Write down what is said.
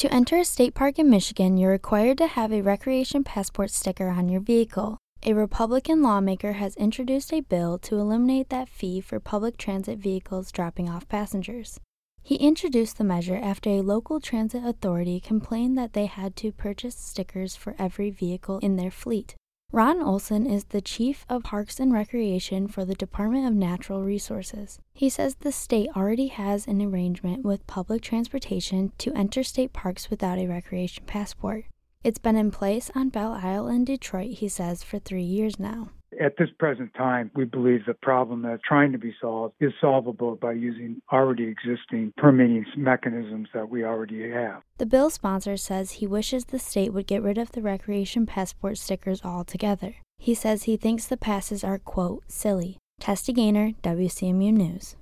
To enter a state park in Michigan, you're required to have a recreation passport sticker on your vehicle. A Republican lawmaker has introduced a bill to eliminate that fee for public transit vehicles dropping off passengers. He introduced the measure after a local transit authority complained that they had to purchase stickers for every vehicle in their fleet. Ron Olson is the Chief of Parks and Recreation for the Department of Natural Resources. He says the state already has an arrangement with public transportation to enter state parks without a recreation passport. It's been in place on Belle Isle in Detroit, he says, for 3 years now. At this present time, we believe the problem that's trying to be solved is solvable by using already existing permitting mechanisms that we already have. The bill sponsor says he wishes the state would get rid of the recreation passport stickers altogether. He says he thinks the passes are, quote, silly. Testy Gaynor, WCMU News.